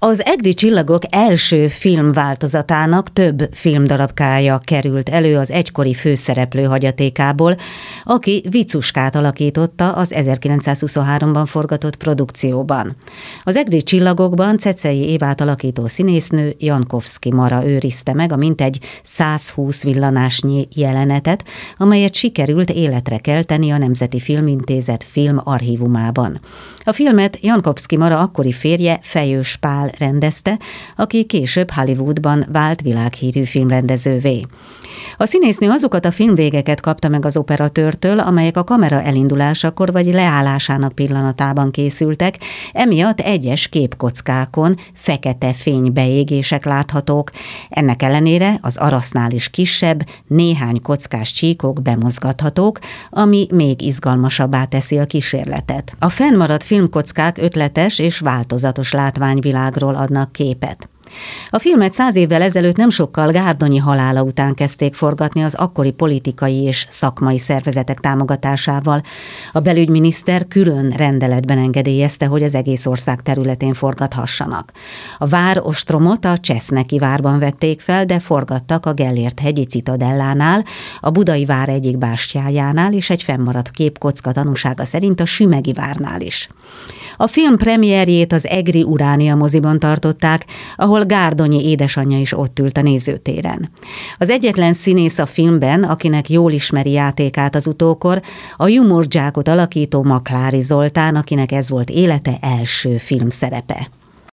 Az Egri csillagok első filmváltozatának több filmdarabkája került elő az egykori főszereplő hagyatékából, aki Vicuskát alakította az 1923-ban forgatott produkcióban. Az Egri csillagokban Cecei Évát alakító színésznő Jankovszky Mara őrizte meg a mintegy 120 villanásnyi jelenetet, amelyet sikerült életre kelteni a Nemzeti Filmintézet filmarchívumában. A filmet Jankovszky Mara akkori férje, Fejős Pál rendezte, aki később Hollywoodban vált világhírű filmrendezővé. A színésznő azokat a filmvégeket kapta meg az operatőrtől, amelyek a kamera elindulásakor vagy leállásának pillanatában készültek, emiatt egyes képkockákon fekete fénybeégések láthatók, ennek ellenére az arasznál is kisebb, néhány kockás csíkok bemozgathatók, ami még izgalmasabbá teszi a kísérletet. A fennmaradt filmkockák ötletes és változatos látványvilágról adnak képet. A filmet 100 évvel ezelőtt nem sokkal Gárdonyi halála után kezdték forgatni az akkori politikai és szakmai szervezetek támogatásával. A belügyminiszter külön rendeletben engedélyezte, hogy az egész ország területén forgathassanak. A várostromot a Cseszneki várban vették fel, de forgattak a Gellért-hegyi Citadellánál, a Budai vár egyik bástyájánál és egy fennmaradt képkocka tanúsága szerint a Sümegi várnál is. A film premierjét az egri Uránia moziban tartották, ahol Gárdonyi édesanyja is ott ült a nézőtéren. Az egyetlen színész a filmben, akinek jól ismeri játékát az utókor, a Jumordzsákot alakító Maklári Zoltán, akinek ez volt élete első filmszerepe.